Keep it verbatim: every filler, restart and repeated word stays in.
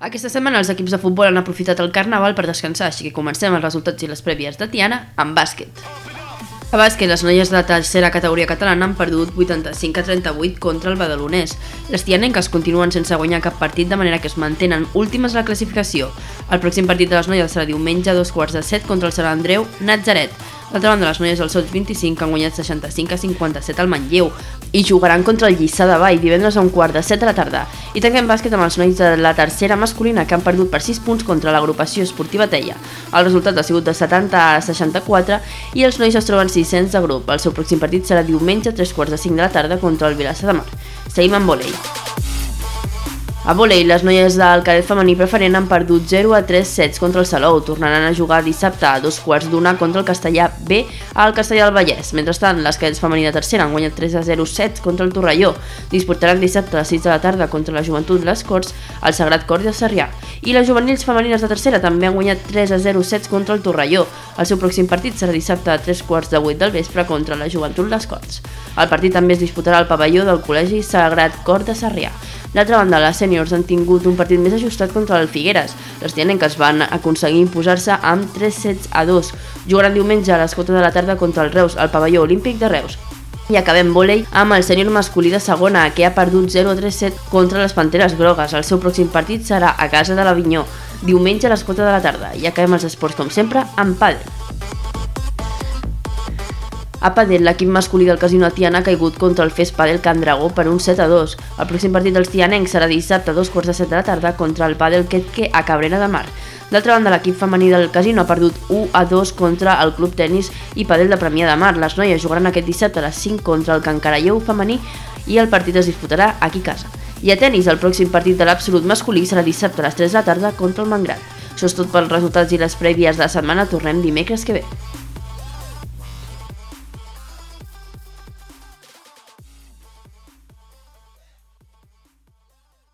Aquesta setmana els equips de futbol han aprofitat el Carnaval per descansar, així que comencem els resultats i les prèvies de Tiana amb bàsquet. A bàsquet, les noies de la tercera categoria catalana han perdut vuitanta-cinc a trenta-vuit contra el Badalonès. Les tianenques continuen sense guanyar cap partit, de manera que es mantenen últimes a la classificació. El pròxim partit de les noies serà diumenge a dos quarts de set contra el Sant Andreu Natzaret. D'altra banda, les noies del Sots vint-i-cinc han guanyat seixanta-cinc a cinquanta-set al Manlleu i jugaran contra el Lliçà de Vall divendres a un quart de set de la tarda. I tanquem bàsquet amb els nois de la tercera masculina, que han perdut per sis punts contra l'agrupació esportiva Teia. El resultat ha sigut de setanta a seixanta-quatre i els nois es troben sisens de grup. El seu pròxim partit serà diumenge a tres quarts de cinc de la tarda contra el Vilassar de Mar. Seguim amb vòlei. A vòlei, les noies del cadet femení preferent han perdut zero a tres sets contra el Salou. Tornaran a jugar dissabte a dos quarts d'una contra el Castellà B al Castellà del Vallès. Mentrestant, les cadets femení de tercera han guanyat tres a zero sets contra el Torrelló. Disputaran dissabte a les sis de la tarda contra la Joventut Les Corts al Sagrat Cor de Sarrià. I les juvenils femenines de tercera també han guanyat tres a zero sets contra el Torrelló. El seu pròxim partit serà dissabte a tres quarts de vuit del vespre contra la Joventut Les Corts. El partit també es disputarà al pavelló del Col·legi Sagrat Cor de Sarrià. D'altra banda, les sèniors han tingut un partit més ajustat contra el Figueres. Les tianenques van aconseguir imposar-se amb tres sets a dos. Jugaran diumenge a les quatre de la tarda contra el Reus, al pavelló olímpic de Reus. I acabem vòlei amb el sènior masculí de segona, que ha perdut zero a tres set contra les Panteres Grogues. El seu pròxim partit serà a casa de l'Avinyó, diumenge a les quatre de la tarda. I acabem els esports, com sempre, amb pàdel. A pàdel, l'equip masculí del Casino Tiana ha caigut contra el Fes Pàdel Can Dragó per un set a dos. El pròxim partit dels tianencs serà dissabte a dos quarts de set de la tarda contra el Pàdel Quetque a Cabrera de Mar. D'altra banda, l'equip femení del Casino ha perdut u a dos contra el Club Tenis i Pàdel de Premià de Mar. Les noies jugaran aquest dissabte a les cinc contra el Can Caralleu femení i el partit es disputarà aquí a casa. I a tenis, el pròxim partit de l'absolut masculí serà dissabte a les tres de la tarda contra el Mangrad. Això és tot pels resultats i les prèvies de la setmana. Tornem dimecres que ve.